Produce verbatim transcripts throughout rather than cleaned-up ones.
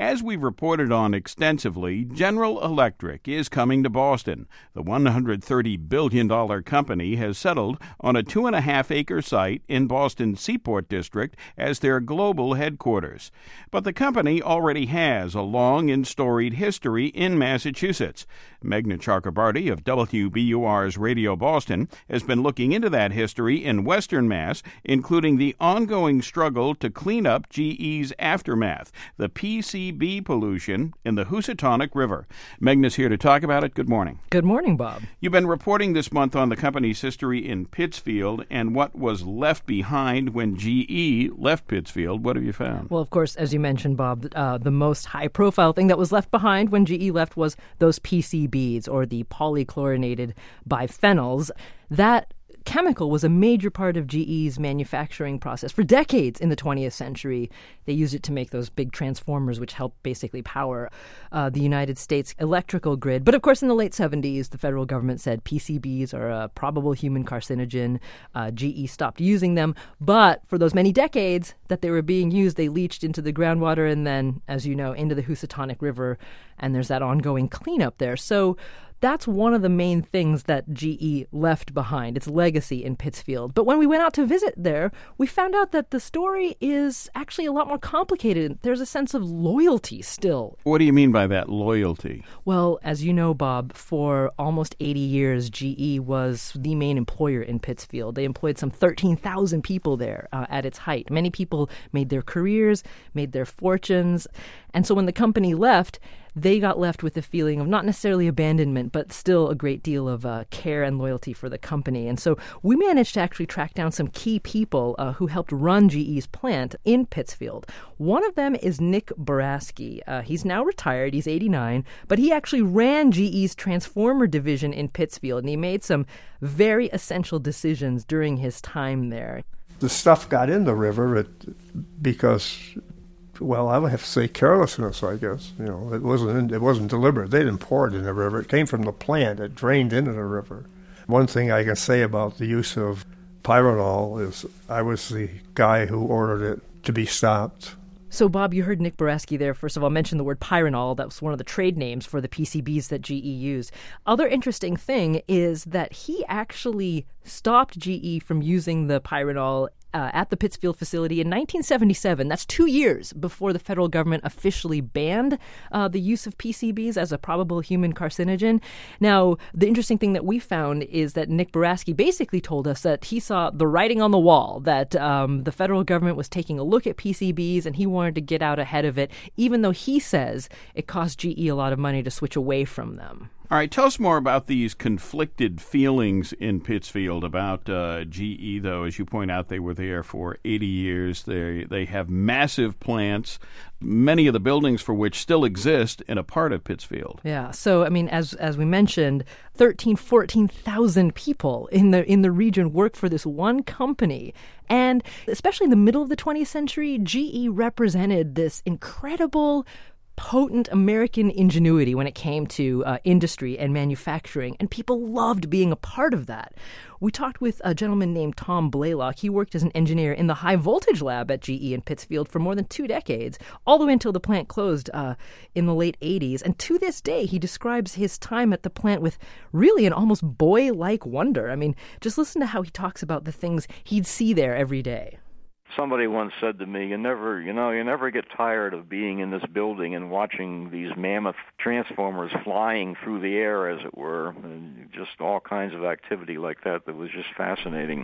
As we've reported on extensively, General Electric is coming to Boston. The one hundred thirty billion dollars company has settled on a two and a half acre site in Boston's Seaport District as their global headquarters. But the company already has a long and storied history in Massachusetts. Meghna Chakrabarty of W B U R's Radio Boston has been looking into that history in Western Mass, including the ongoing struggle to clean up G E's aftermath, the P C B pollution in the Housatonic River. Meghna's here to talk about it. Good morning. Good morning, Bob. You've been reporting this month on the company's history in Pittsfield and what was left behind when G E left Pittsfield. What have you found? Well, of course, as you mentioned, Bob, uh, the most high-profile thing that was left behind when G E left was those P C Bs, or the polychlorinated biphenyls. That chemical was a major part of G E's manufacturing process for decades in the twentieth century. They used it to make those big transformers which help basically power uh, the United States electrical grid. But of course, in the late seventies, the federal government said P C Bs are a probable human carcinogen. Uh, G E stopped using them. But for those many decades that they were being used, they leached into the groundwater and then, as you know, into the Housatonic River. And there's that ongoing cleanup there. So that's one of the main things that G E left behind, its legacy in Pittsfield. But when we went out to visit there, we found out that the story is actually a lot more complicated. There's a sense of loyalty still. What do you mean by that, loyalty? Well, as you know, Bob, for almost eighty years, G E was the main employer in Pittsfield. They employed some thirteen thousand people there uh, at its height. Many people made their careers, made their fortunes. And so when the company left, they got left with a feeling of not necessarily abandonment, but still a great deal of uh, care and loyalty for the company. And so we managed to actually track down some key people uh, who helped run G E's plant in Pittsfield. One of them is Nick Boraski. Uh, he's now retired. He's eighty-nine, but he actually ran G E's transformer division in Pittsfield, and he made some very essential decisions during his time there. The stuff got in the river it, because... Well, I would have to say carelessness, I guess. You know, it wasn't it wasn't deliberate. They didn't pour it in the river. It came from the plant. It drained into the river. One thing I can say about the use of pyranol is I was the guy who ordered it to be stopped. So, Bob, you heard Nick Boraski there, first of all, mention the word pyranol. That was one of the trade names for the P C Bs that G E used. Other interesting thing is that he actually stopped G E from using the pyranol Uh, at the Pittsfield facility in nineteen seventy-seven. That's two years before the federal government officially banned uh, the use of P C Bs as a probable human carcinogen. Now, the interesting thing that we found is that Nick Boraski basically told us that he saw the writing on the wall, that um, the federal government was taking a look at P C Bs and he wanted to get out ahead of it, even though he says it cost G E a lot of money to switch away from them. All right, tell us more about these conflicted feelings in Pittsfield about uh, G E, though. As you point out, they were there for eighty years. They they have massive plants, many of the buildings for which still exist in a part of Pittsfield. Yeah, so, I mean, as as we mentioned, thirteen, fourteen thousand people in the in the region work for this one company. And especially in the middle of the twentieth century, G E represented this incredible potent American ingenuity when it came to uh, industry and manufacturing, and people loved being a part of that. We talked with a gentleman named Tom Blaylock. He worked as an engineer in the high-voltage lab at G E in Pittsfield for more than two decades, all the way until the plant closed uh, in the late eighties. And to this day, he describes his time at the plant with really an almost boy-like wonder. I mean, just listen to how he talks about the things he'd see there every day. Somebody once said to me, you never, you know, you never get tired of being in this building and watching these mammoth transformers flying through the air, as it were, and just all kinds of activity like that that was just fascinating.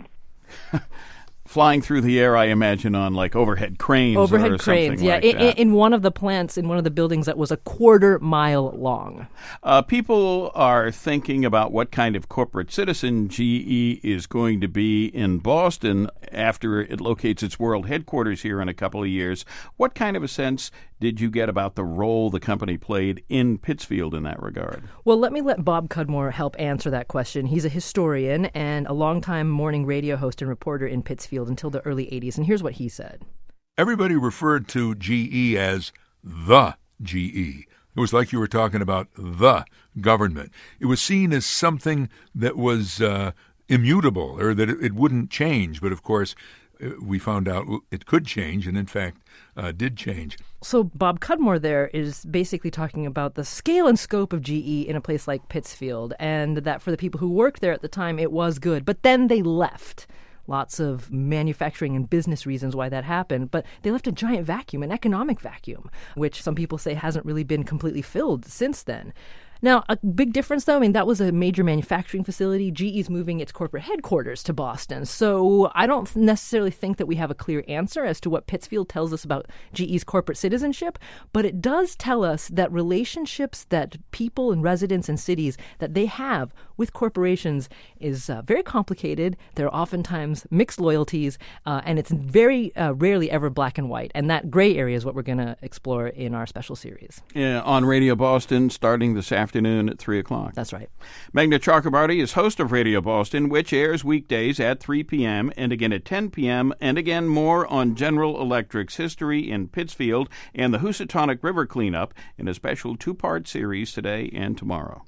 Flying through the air, I imagine, on like overhead cranes overhead or cranes, something yeah, like in, that. in one of the plants, in one of the buildings that was a quarter mile long. Uh, people are thinking about what kind of corporate citizen G E is going to be in Boston after it locates its world headquarters here in a couple of years. What kind of a sense did you get about the role the company played in Pittsfield in that regard? Well, let me let Bob Cudmore help answer that question. He's a historian and a longtime morning radio host and reporter in Pittsfield until the early eighties, and here's what he said. Everybody referred to G E as the G E. It was like you were talking about the government. It was seen as something that was uh, immutable, or that it, it wouldn't change. But, of course, we found out it could change, and in fact uh, did change. So Bob Cudmore there is basically talking about the scale and scope of G E in a place like Pittsfield, and that for the people who worked there at the time, it was good. But then they left. Lots of manufacturing and business reasons why that happened, but they left a giant vacuum, an economic vacuum, which some people say hasn't really been completely filled since then. Now, a big difference, though, I mean, that was a major manufacturing facility. G E's moving its corporate headquarters to Boston. So I don't necessarily think that we have a clear answer as to what Pittsfield tells us about G E's corporate citizenship, but it does tell us that relationships that people and residents and cities that they have with corporations is uh, very complicated. There are oftentimes mixed loyalties, uh, and it's very uh, rarely ever black and white. And that gray area is what we're going to explore in our special series. Yeah, on Radio Boston, starting this afternoon. Afternoon at three o'clock. That's right. Meghna Chakrabarti is host of Radio Boston, which airs weekdays at three p.m. and again at ten p.m. and again more on General Electric's history in Pittsfield and the Housatonic River cleanup in a special two-part series today and tomorrow.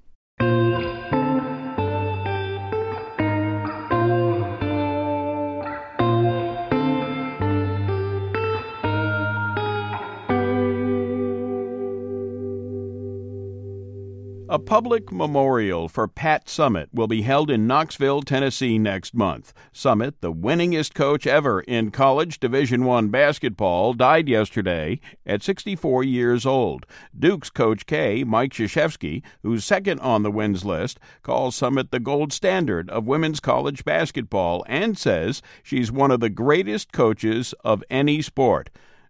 A public memorial for Pat Summitt will be held in Knoxville, Tennessee next month. Summitt, the winningest coach ever in college Division I basketball, died yesterday at sixty-four years old. Duke's Coach K, Mike Krzyzewski, who's second on the wins list, calls Summitt the gold standard of women's college basketball and says she's one of the greatest coaches of any sport.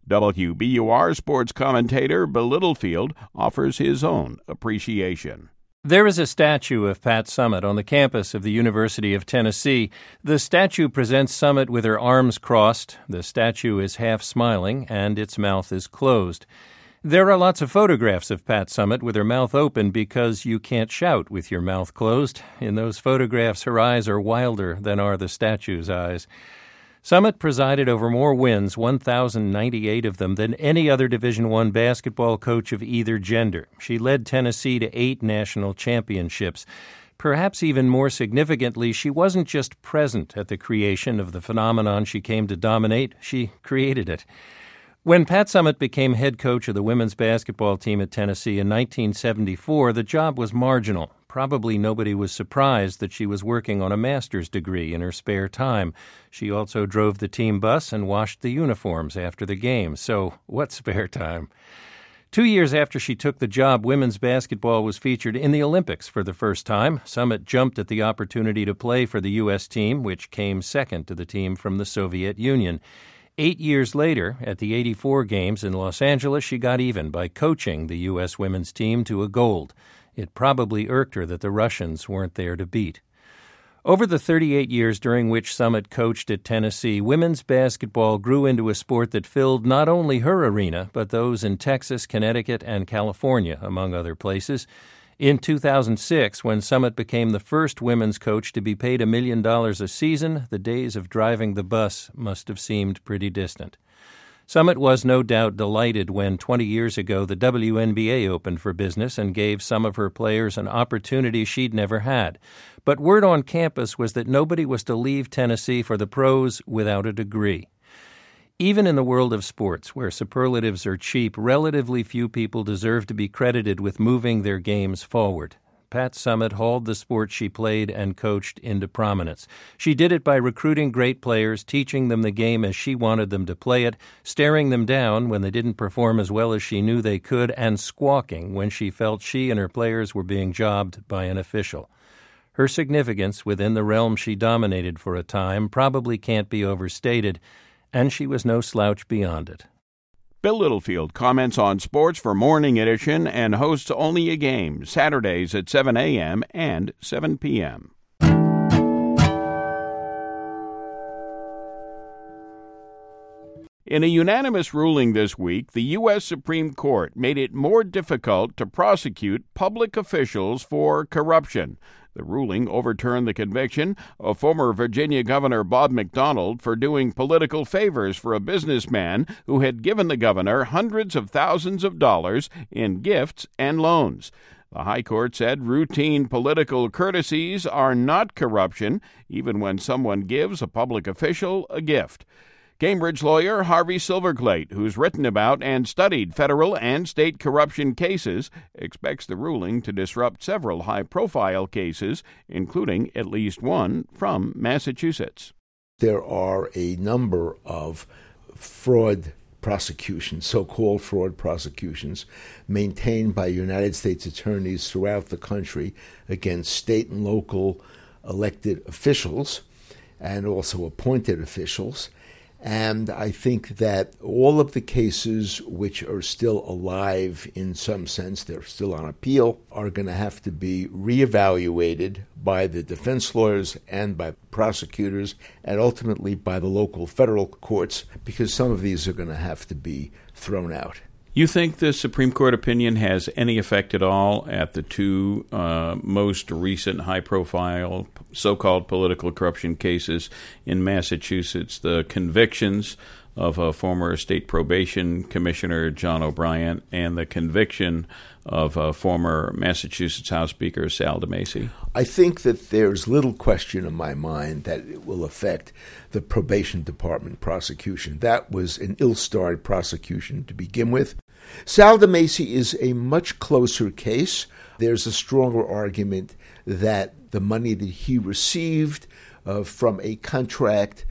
W B U R sports commentator Bill Littlefield offers his own appreciation. There is a statue of Pat Summitt on the campus of the University of Tennessee. The statue presents Summitt with her arms crossed. The statue is half smiling, and its mouth is closed. There are lots of photographs of Pat Summitt with her mouth open because you can't shout with your mouth closed. In those photographs, her eyes are wilder than are the statue's eyes. Summitt presided over more wins, one thousand ninety-eight of them, than any other Division I basketball coach of either gender. She led Tennessee to eight national championships. Perhaps even more significantly, she wasn't just present at the creation of the phenomenon she came to dominate, she created it. When Pat Summitt became head coach of the women's basketball team at Tennessee in nineteen seventy-four, the job was marginal. Probably nobody was surprised that she was working on a master's degree in her spare time. She also drove the team bus and washed the uniforms after the game. So what spare time? Two years after she took the job, women's basketball was featured in the Olympics for the first time. Summitt jumped at the opportunity to play for the U S team, which came second to the team from the Soviet Union. Eight years later, at the eighty-four Games in Los Angeles, she got even by coaching the U S women's team to a gold. It probably irked her that the Russians weren't there to beat. Over the thirty-eight years during which Summitt coached at Tennessee, women's basketball grew into a sport that filled not only her arena, but those in Texas, Connecticut, and California, among other places. In two thousand six, when Summitt became the first women's coach to be paid a million dollars a season, the days of driving the bus must have seemed pretty distant. Summitt was no doubt delighted when twenty years ago the W N B A opened for business and gave some of her players an opportunity she'd never had. But word on campus was that nobody was to leave Tennessee for the pros without a degree. Even in the world of sports, where superlatives are cheap, relatively few people deserve to be credited with moving their games forward. Pat Summitt hauled the sport she played and coached into prominence. She did it by recruiting great players, teaching them the game as she wanted them to play it, staring them down when they didn't perform as well as she knew they could, and squawking when she felt she and her players were being jobbed by an official. Her significance within the realm she dominated for a time probably can't be overstated, and she was no slouch beyond it. Bill Littlefield comments on sports for Morning Edition and hosts Only a Game, Saturdays at seven a.m. and seven p.m. In a unanimous ruling this week, the U S Supreme Court made it more difficult to prosecute public officials for corruption. The ruling overturned the conviction of former Virginia Governor Bob McDonnell for doing political favors for a businessman who had given the governor hundreds of thousands of dollars in gifts and loans. The High Court said routine political courtesies are not corruption, even when someone gives a public official a gift. Cambridge lawyer Harvey Silverglate, who's written about and studied federal and state corruption cases, expects the ruling to disrupt several high-profile cases, including at least one from Massachusetts. There are a number of fraud prosecutions, so-called fraud prosecutions, maintained by United States attorneys throughout the country against state and local elected officials and also appointed officials. And I think that all of the cases which are still alive in some sense, they're still on appeal, are going to have to be reevaluated by the defense lawyers and by prosecutors and ultimately by the local federal courts, because some of these are going to have to be thrown out. You think the Supreme Court opinion has any effect at all at the two uh, most recent high-profile so-called political corruption cases in Massachusetts, the convictions of a former state probation commissioner, John O'Brien, and the conviction of a former Massachusetts House Speaker, Sal DeMacy? I think that there's little question in my mind that it will affect the probation department prosecution. That was an ill-starred prosecution to begin with. Sal DeMacy is a much closer case. There's a stronger argument that the money that he received uh, from a contract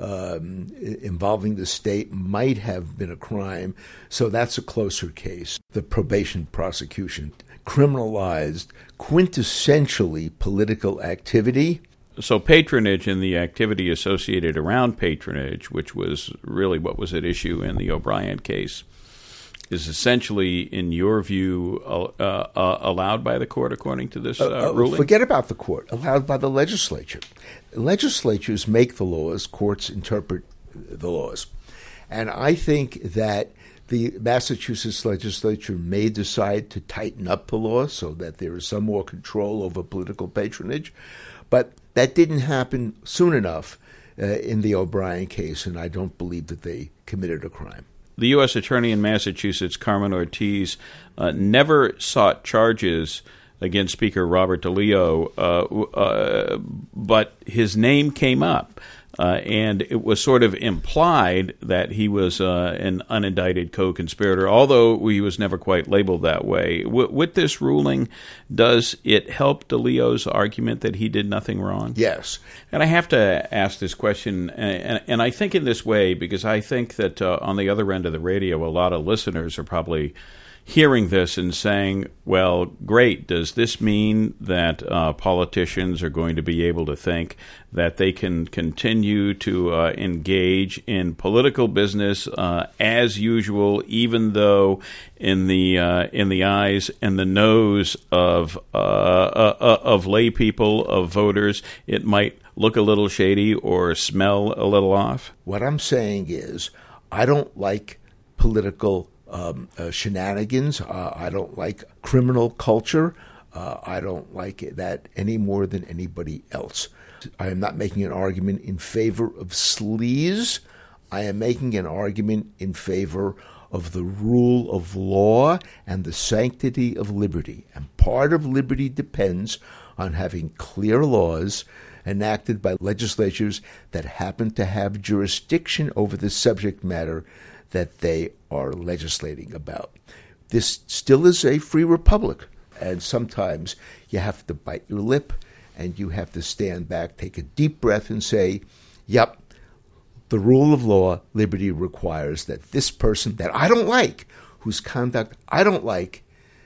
um, involving the state might have been a crime. So that's a closer case. The probation prosecution criminalized quintessentially political activity. So patronage and the activity associated around patronage, which was really what was at issue in the O'Brien case, is essentially, in your view, uh, uh, allowed by the court according to this uh, uh, ruling? Forget about the court. Allowed by the legislature. Legislatures make the laws. Courts interpret the laws. And I think that the Massachusetts legislature may decide to tighten up the law so that there is some more control over political patronage. But that didn't happen soon enough uh, in the O'Brien case, and I don't believe that they committed a crime. The U S attorney in Massachusetts, Carmen Ortiz, uh, never sought charges against Speaker Robert DeLeo, uh, uh, but his name came up, uh, and it was sort of implied that he was uh, an unindicted co-conspirator, although he was never quite labeled that way. W- with this ruling, does it help DeLeo's argument that he did nothing wrong? Yes. And I have to ask this question, and, and I think in this way, because I think that uh, on the other end of the radio, a lot of listeners are probably hearing this and saying, well, great, does this mean that uh, politicians are going to be able to think that they can continue to uh, engage in political business uh, as usual, even though in the uh, in the eyes and the nose of uh, uh, of lay people, of voters, it might look a little shady or smell a little off? What I'm saying is, I don't like political Um, uh, shenanigans. Uh, I don't like criminal culture. Uh, I don't like that any more than anybody else. I am not making an argument in favor of sleaze. I am making an argument in favor of the rule of law and the sanctity of liberty. And part of liberty depends on having clear laws enacted by legislatures that happen to have jurisdiction over the subject matter that they are legislating about. This still is a free republic, and sometimes you have to bite your lip and you have to stand back, take a deep breath and say, yep, the rule of law, liberty requires that this person that I don't like, whose conduct I don't like,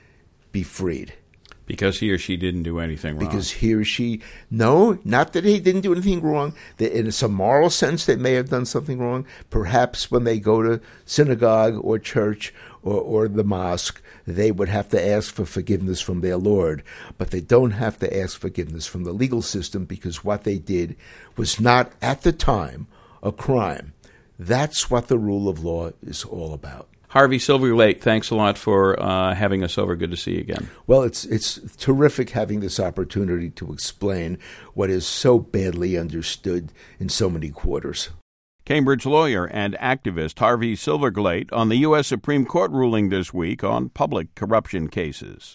be freed. Because he or she didn't do anything wrong. Because he or she, no, not that he didn't do anything wrong. That in some moral sense, they may have done something wrong. Perhaps when they go to synagogue or church or, or the mosque, they would have to ask for forgiveness from their Lord. But they don't have to ask forgiveness from the legal system, because what they did was not, at the time, a crime. That's what the rule of law is all about. Harvey Silverglate, thanks a lot for uh, having us over. Good to see you again. Well, it's it's terrific having this opportunity to explain what is so badly understood in so many quarters. Cambridge lawyer and activist Harvey Silverglate on the U S Supreme Court ruling this week on public corruption cases.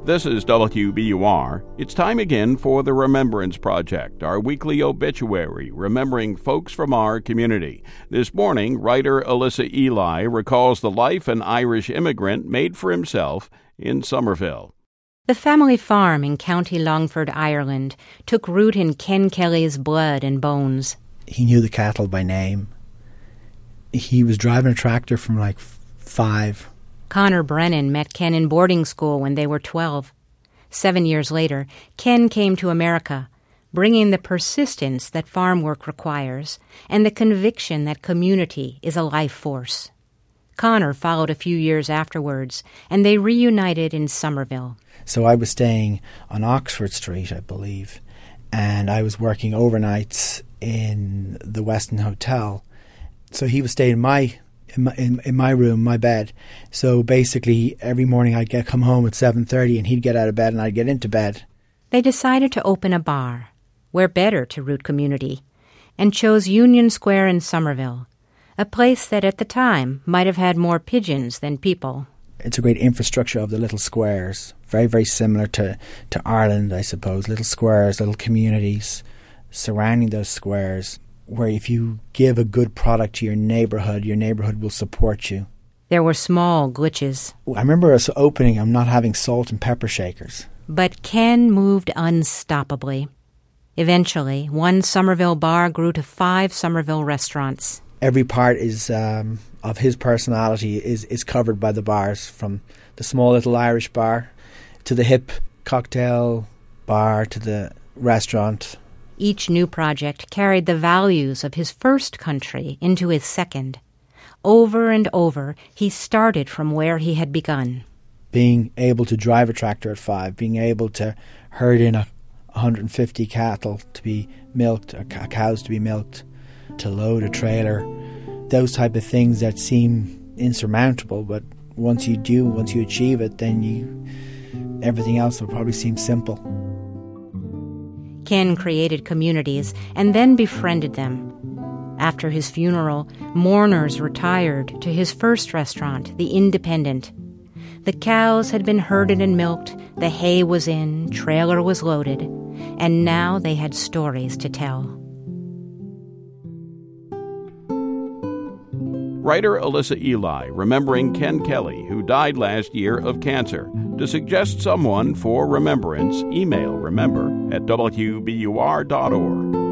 This is W B U R. It's time again for the Remembrance Project, our weekly obituary remembering folks from our community. This morning, writer Alyssa Ely recalls the life an Irish immigrant made for himself in Somerville. The family farm in County Longford, Ireland, took root in Ken Kelly's blood and bones. He knew the cattle by name. He was driving a tractor from like five. Connor Brennan met Ken in boarding school when they were twelve. Seven years later, Ken came to America, bringing the persistence that farm work requires and the conviction that community is a life force. Connor followed a few years afterwards, and they reunited in Somerville. So I was staying on Oxford Street, I believe, and I was working overnights in the Westin Hotel. So he was staying in my In my, in, in my room, my bed. So basically, every morning I'd get come home at seven thirty, and he'd get out of bed, and I'd get into bed. They decided to open a bar, where better to root community, and chose Union Square in Somerville, a place that at the time might have had more pigeons than people. It's a great infrastructure of the little squares, very, very similar to, to Ireland, I suppose. Little squares, little communities surrounding those squares, where if you give a good product to your neighbourhood, your neighbourhood will support you. There were small glitches. I remember us opening, I'm not having salt and pepper shakers. But Ken moved unstoppably. Eventually, one Somerville bar grew to five Somerville restaurants. Every part is um, of his personality is, is covered by the bars, from the small little Irish bar to the hip cocktail bar to the restaurant. Each new project carried the values of his first country into his second. Over and over, he started from where he had begun. Being able to drive a tractor at five, being able to herd in a one hundred fifty cattle to be milked, or cows to be milked, to load a trailer, those type of things that seem insurmountable, but once you do, once you achieve it, then you everything else will probably seem simple. Ken created communities and then befriended them. After his funeral, mourners retired to his first restaurant, The Independent. The cows had been herded and milked, the hay was in, trailer was loaded, and now they had stories to tell. Writer Alyssa Ely remembering Ken Kelly, who died last year of cancer. To suggest someone for remembrance, email remember at W B U R dot org.